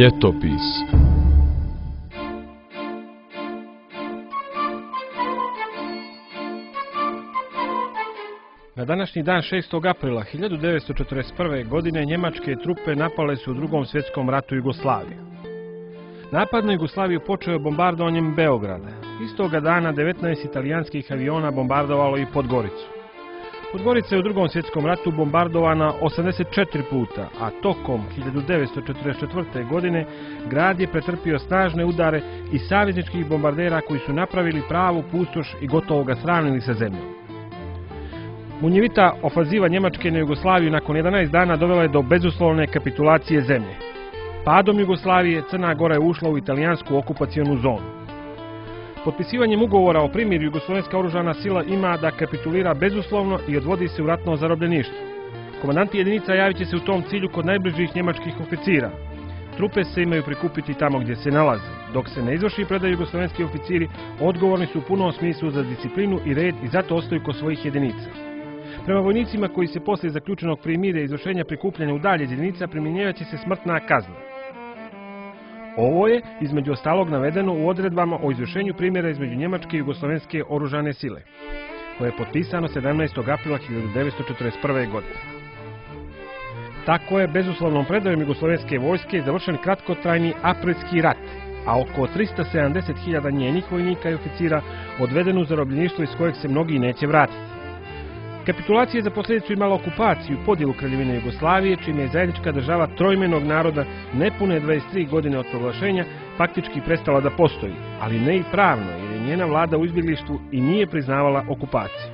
Ljetopis. Na današnji dan 6. aprila 1941. godine njemačke trupe napale su u Drugom svjetskom ratu Jugoslaviju. Napad na Jugoslaviju počeo je bombardovanjem Beograda. Istoga dana 19 italijanskih aviona bombardovalo i Podgoricu. Podgorica je u Drugom svjetskom ratu bombardovana 84 puta, a tokom 1944. godine grad je pretrpio snažne udare i savezničkih bombardera koji su napravili pravu pustoš i gotovo ga sravnili sa zemljom. Munjevita ofanziva Njemačke na Jugoslaviju nakon 11 dana dovela je do bezuslovne kapitulacije zemlje. Padom Jugoslavije Crna Gora je ušla u italijansku okupacionu zonu. Potpisivanjem ugovora o primirju jugoslovenska oružana sila ima da kapitulira bezuslovno i odvodi se u ratno zarobljeništvo. Komandanti jedinica javit će se u tom cilju kod najbližih njemačkih oficira. Trupe se imaju prikupiti tamo gdje se nalaze. Dok se ne izvrši predaju jugoslovenski oficiri, odgovorni su u punom smislu za disciplinu i red i zato ostaju kod svojih jedinica. Prema vojnicima koji se poslije zaključenog primirja i izvršenja prikupljanja udalje jedinica primjenjivat će se smrtna kazna. Ovo je, između ostalog, navedeno u odredbama o izvršenju primjera između Njemačke i jugoslovenske oružane sile, koje je potpisano 17. aprila 1941. godine. Tako je bezuslovnom predajom jugoslovenske vojske završen kratkotrajni aprilski rat, a oko 370.000 njenih vojnika i oficira odvedeno u zarobljeništvo iz kojeg se mnogi neće vratiti. Kapitulacija je za posljedicu imala okupaciju i podjelu Kraljevine Jugoslavije, čime je zajednička država trojmenog naroda nepune 23 godine od proglašenja faktički prestala da postoji, ali ne i pravno, jer je njena vlada u izbjeglištvu i nije priznavala okupaciju.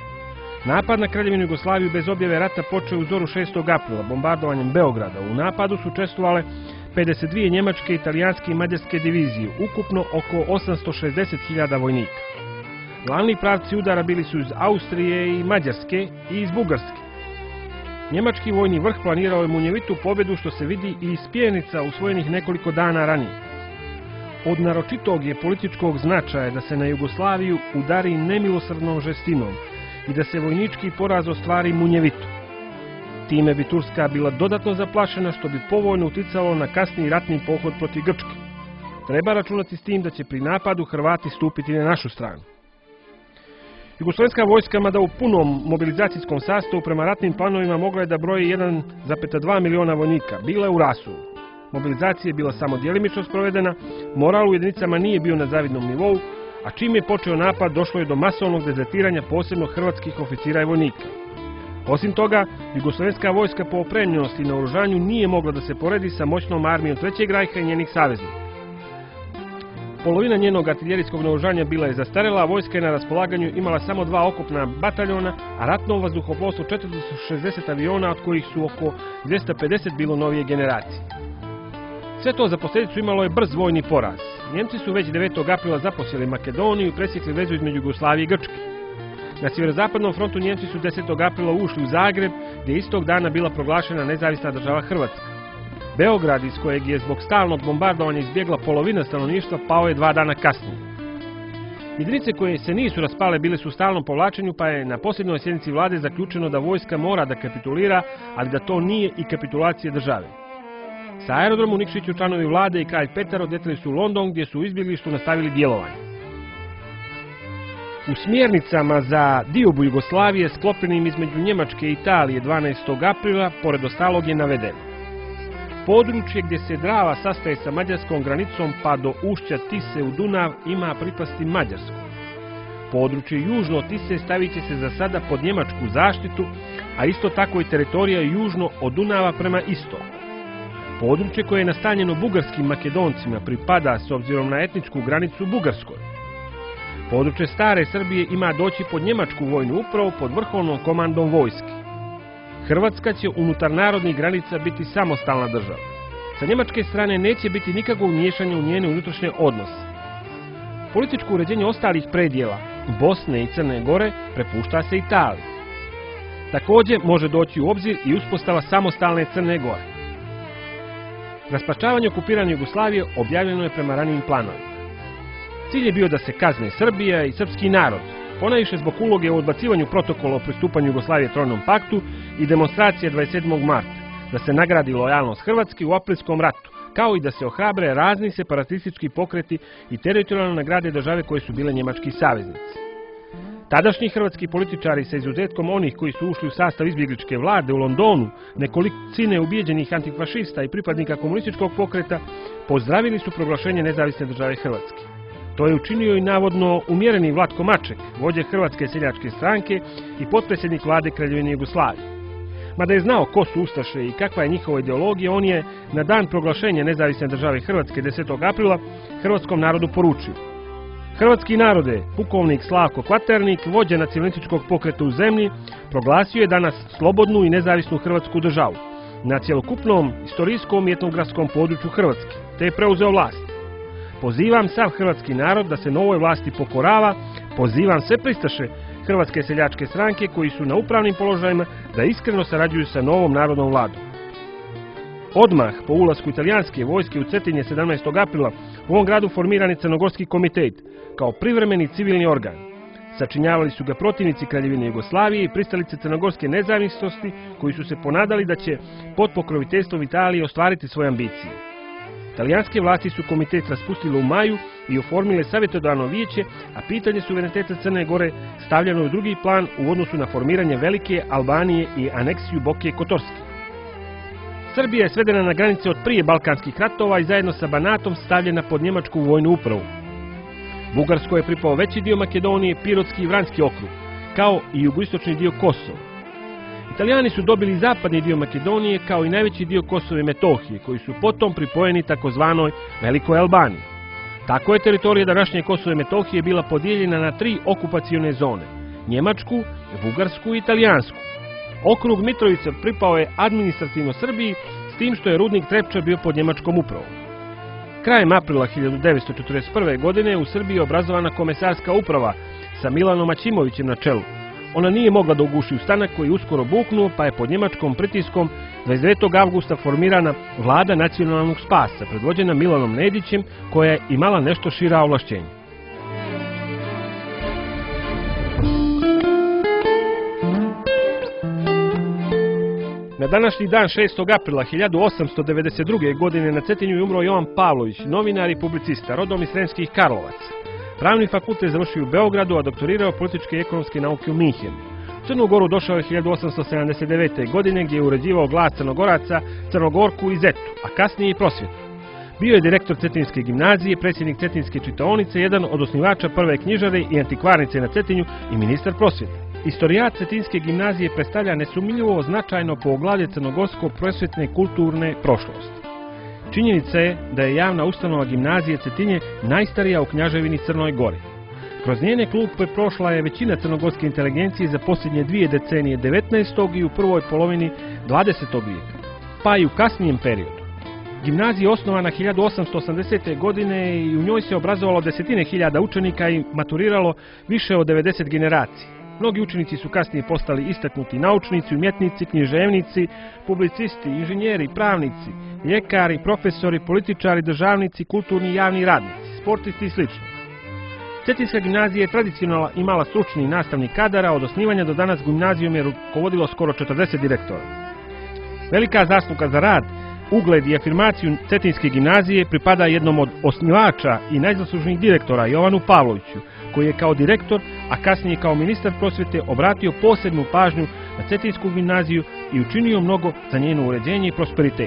Napad na Kraljevinu Jugoslaviju bez objave rata počeo u zoru 6. aprila bombardovanjem Beograda. U napadu su učestvovale 52 njemačke, italijanske i mađarske divizije, ukupno oko 860.000 vojnika. Glavni pravci udara bili su iz Austrije i Mađarske i iz Bugarske. Njemački vojni vrh planirao je munjevitu pobjedu, što se vidi i iz pjenica usvojenih nekoliko dana ranije. Od naročitog je političkog značaja da se na Jugoslaviju udari nemilosrdnom žestinom i da se vojnički poraz ostvari munjevito. Time bi Turska bila dodatno zaplašena, što bi povoljno uticalo na kasniji ratni pohod protiv Grčke. Treba računati s tim da će pri napadu Hrvati stupiti na našu stranu. Jugoslovenska vojska, mada u punom mobilizacijskom sastavu prema ratnim planovima mogla je da broji 1,2 miliona vojnika, bila je u rasulu. Mobilizacija je bila samo djelimično sprovedena, moral u jedinicama nije bio na zavidnom nivou, a čim je počeo napad došlo je do masovnog dezertiranja posebno hrvatskih oficira i vojnika. Osim toga, jugoslovenska vojska po opremljenosti i naoružanju nije mogla da se poredi sa moćnom armijom Trećeg rajha i njenih saveznika. Polovina njenog artiljerijskog naoružanja bila je zastarela, a vojska je na raspolaganju imala samo 2 oklopna bataljona, a ratno vazduhoplovstvo 460 aviona, od kojih su oko 250 bilo novije generacije. Sve to za posljedicu imalo je brz vojni poraz. Njemci su već 9. aprila zaposjeli Makedoniju i presjekli vezu između Jugoslavije i Grčke. Na sjeverozapadnom frontu Njemci su 10. aprila ušli u Zagreb, gdje je istog dana bila proglašena nezavisna država Hrvatska. Beograd, iz kojeg je zbog stalnog bombardovanja izbjegla polovina stanovništva, pao je 2 dana kasnije. Jedinice koje se nisu raspale bile su u stalnom povlačenju, pa je na posljednjoj sjednici vlade zaključeno da vojska mora da kapitulira, ali da to nije i kapitulacija države. Sa aerodromu Nikšiću članovi vlade i kralj Petar odletili su u London, gdje su u izbjeglištu nastavili djelovanje. U smjernicama za diobu Jugoslavije sklopljenim između Njemačke i Italije 12. aprila, pored ostalog je navedeno: područje gdje se Drava sastaje sa mađarskom granicom pa do ušća Tise u Dunav ima pripasti Mađarskoj. Područje južno od Tise stavit će se za sada pod njemačku zaštitu, a isto tako i teritorija južno od Dunava prema istoku. Područje koje je nastanjeno bugarskim Makedoncima pripada, s obzirom na etničku granicu, Bugarskoj. Područje stare Srbije ima doći pod njemačku vojnu upravu pod vrhovnom komandom vojske. Hrvatska će unutar narodnih granica biti samostalna država. Sa njemačke strane neće biti nikakvog miješanja u njene unutrašnje odnose. Političko uređenje ostalih predjela Bosne i Crne Gore prepušta se Italiji. Također može doći u obzir i uspostava samostalne Crne Gore. Raspačavanje okupirane Jugoslavije objavljeno je prema ranijim planovima. Cilj je bio da se kazne Srbija i srpski narod, ponajviše zbog uloge u odbacivanju protokola o pristupanju Jugoslavije Trojnom paktu i demonstracije 27. marta, da se nagradi lojalnost Hrvatske u aprilskom ratu, kao i da se ohrabre razni separatistički pokreti i teritorijalne nagrade države koje su bile njemački saveznici. Tadašnji hrvatski političari, sa izuzetkom onih koji su ušli u sastav izbjegličke vlade u Londonu, nekolicine ubijeđenih antifašista i pripadnika komunističkog pokreta, pozdravili su proglašenje nezavisne države Hrvatske. To je učinio i navodno umjereni Vlatko Maček, vođa Hrvatske seljačke stranke i potpredsjednik vlade Kraljevine Jugoslavije. Mada je znao ko su ustaše i kakva je njihova ideologija, on je na dan proglašenja nezavisne države Hrvatske 10. aprila hrvatskom narodu poručio: Hrvatski narode, pukovnik Slavko Kvaternik, vođa nacionalističkog pokreta u zemlji, proglasio je danas slobodnu i nezavisnu Hrvatsku državu na cjelokupnom istorijskom i etnografskom području Hrvatske, te je preuzeo vlast. Pozivam sav hrvatski narod da se novoj vlasti pokorava, pozivam sve pristaše Hrvatske seljačke stranke koji su na upravnim položajima da iskreno sarađuju sa novom narodnom vladom. Odmah po ulasku italijanske vojske u Cetinje 17. aprila u ovom gradu formiran je Crnogorski komitet kao privremeni civilni organ. Sačinjavali su ga protivnici Kraljevine Jugoslavije i pristalice crnogorske nezavisnosti koji su se ponadali da će pod pokroviteljstvom Italije ostvariti svoje ambicije. Italijanske vlasti su komitet raspustile u maju i oformile savjetodavno vijeće, a pitanje suvereniteta Crne Gore stavljeno je u drugi plan u odnosu na formiranje Velike Albanije i aneksiju Boke Kotorske. Srbija je svedena na granice od prije Balkanskih ratova i zajedno sa Banatom stavljena pod njemačku vojnu upravu. Bugarskoj je pripao veći dio Makedonije, Pirotski i Vranski okrug, kao i jugoistočni dio Kosova. Italijani su dobili zapadni dio Makedonije kao i najveći dio Kosova i Metohije, koji su potom pripojeni takozvanoj Velikoj Albaniji. Tako je teritorija današnje Kosova i Metohije bila podijeljena na 3 okupacione zone: Njemačku, Bugarsku i Italijansku. Okrug Mitrovica pripao je administrativno Srbiji, s tim što je rudnik Trepča bio pod njemačkom upravom. Krajem aprila 1941. godine u Srbiji je obrazovana komesarska uprava sa Milanom Aćimovićem na čelu. Ona nije mogla da uguši ustanak koji je uskoro buknuo, pa je pod njemačkom pritiskom 29. avgusta formirana vlada nacionalnog spasa, predvođena Milanom Nedićem, koja je imala nešto šira ovlašćenja. Na današnji dan 6. aprila 1892. godine na Cetinju je umro Jovan Pavlović, novinar i publicista, rodom iz Sremskih Karlovaca. Pravni fakultet završio u Beogradu, a doktorirao političke i ekonomske nauke u Minhenu. U Crnu Goru došao je 1879. godine gdje je uređivao glas Crnogoraca, Crnogorku i Zetu, a kasnije i prosvjetu. Bio je direktor Cetinske gimnazije, predsjednik Cetinske čitaonice, jedan od osnivača prve knjižare i antikvarnice na Cetinju i ministar prosvjete. Istorijat Cetinske gimnazije predstavlja nesumnjivo značajno poglavlje crnogorsko-prosvjetne kulturne prošlosti. Činjenica je da je javna ustanova gimnazije Cetinje najstarija u Kneževini Crnoj Gori. Kroz njene klupe prošla je većina crnogorske inteligencije za posljednje 2 decenije 19. i u prvoj polovini 20. vijeka, pa i u kasnijem periodu. Gimnazija je osnovana 1880. godine i u njoj se obrazovalo desetine hiljada učenika i maturiralo više od 90 generacija. Mnogi učenici su kasnije postali istaknuti naučnici, umjetnici, književnici, publicisti, inženjeri, pravnici, ljekari, profesori, političari, državnici, kulturni i javni radnici, sportisti i sl. Cetinska gimnazija je tradicionalno imala stručni i nastavni kadar, a od osnivanja do danas gimnazijom je rukovodilo skoro 40 direktora. Velika zasluga za rad, ugled i afirmaciju Cetinske gimnazije pripada jednom od osnivača i najzaslužnijih direktora, Jovanu Pavloviću, koji je kao direktor, a kasnije kao ministar prosvjete obratio posebnu pažnju na Cetinsku gimnaziju i učinio mnogo za njeno uređenje i prosperitet.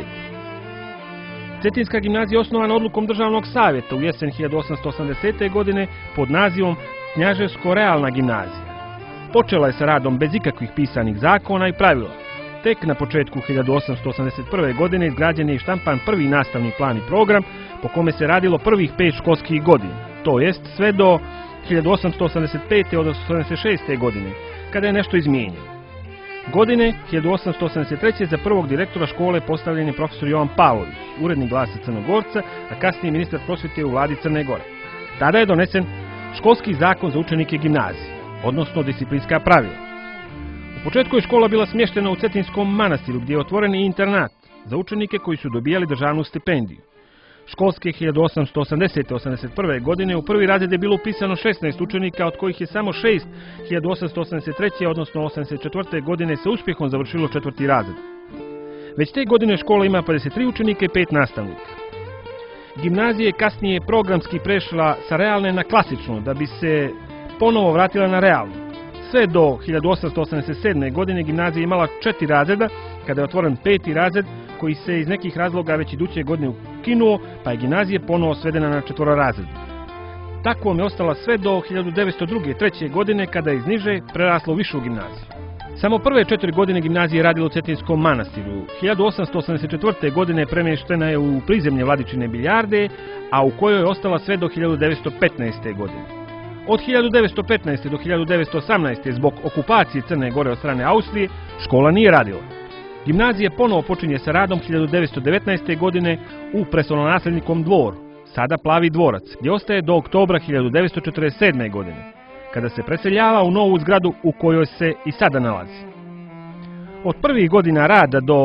Cetinska gimnazija je osnovana odlukom Državnog savjeta u jesen 1880. godine pod nazivom Knjaževsko-realna gimnazija. Počela je sa radom bez ikakvih pisanih zakona i pravila. Tek na početku 1881. godine izgrađen je i štampan prvi nastavni plan i program po kome se radilo prvih 5 školskih godina, to jest sve do 1885. od 1886. godine, kada je nešto izmijenjeno. Godine 1883. za prvog direktora škole postavljen je profesor Jovan Pavlović, urednik Glasa Crnogorca, a kasnije ministar prosvjete u vladi Crne Gore. Tada je donesen školski zakon za učenike gimnazije, odnosno disciplinska pravila. U početku je škola bila smještena u Cetinskom manastiru, gdje je otvoren i internat za učenike koji su dobijali državnu stipendiju. Školske 1880-81. godine u prvi razred je bilo upisano 16 učenika, od kojih je samo 6 1883. odnosno 84. godine sa uspjehom završilo 4. razred. Već te godine škola ima 53 učenika i 5 nastavnika. Gimnazija je kasnije programski prešla sa realne na klasičnu, da bi se ponovo vratila na realnu. Sve do 1887. godine gimnazija imala 4 razreda, kada je otvoren 5. razred, koji se iz nekih razloga već iduće godine ukinuo, pa je gimnazija ponovo svedena na 4 razreda. Takvom je ostala sve do 1902. godine, kada je iz niže prerasla u višu gimnaziju. Samo prve 4 godine gimnazija je radila u Cetinskom manastiru. 1884. godine premještena je u prizemlje Vladičine Biljarde, a u kojoj je ostala sve do 1915. godine. Od 1915. do 1918. zbog okupacije Crne Gore od strane Austrije, škola nije radila. Gimnazija ponovo počinje sa radom 1919. godine u prestolonaslednikom dvoru, sada Plavi dvorac, gdje ostaje do oktobra 1947. godine, kada se preseljava u novu zgradu u kojoj se i sada nalazi. Od prvih godina rada do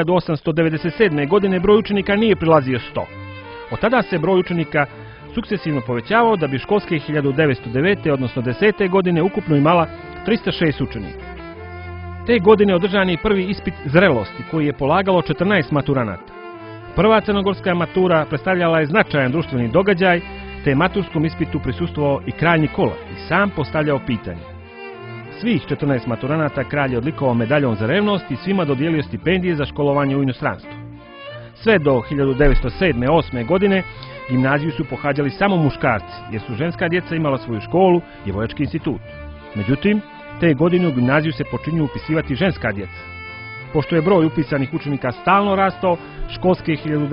1897. godine broj učenika nije prilazio 100. Od tada se broj učenika sukcesivno povećavao da bi školske 1909. odnosno 10. godine ukupno imala 306 učenika. Te godine održan je prvi ispit zrelosti koji je polagalo 14 maturanata. Prva crnogorska matura predstavljala je značajan društveni događaj, te je maturskom ispitu prisustvovao i kralj Nikola i sam postavljao pitanje. Svih 14 maturanata kralj je odlikovao medaljom za revnost i svima dodijelio stipendije za školovanje u inostranstvu. Sve do 1907-8. godine gimnaziju su pohađali samo muškarci, jer su ženska djeca imala svoju školu, djevojački institut. Međutim, te godine u gimnaziju se počinju upisivati ženska djeca. Pošto je broj upisanih učenika stalno rastao, školske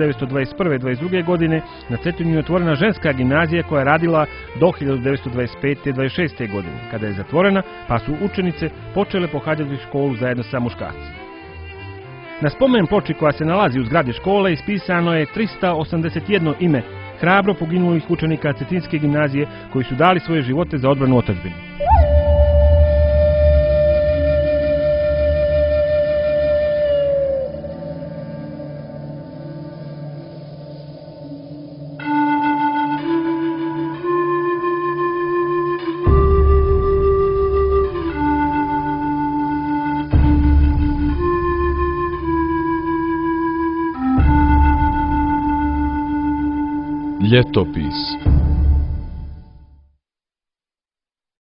1921-22. godine na Cetinju je otvorena ženska gimnazija koja je radila do 1925-26. godine, kada je zatvorena, pa su učenice počele pohađati školu zajedno sa muškarcima. Na spomen ploči koja se nalazi u zgradi škole ispisano je 381 ime hrabro poginulih učenika Cetinske gimnazije koji su dali svoje živote za odbranu otadžbine. Ljetopis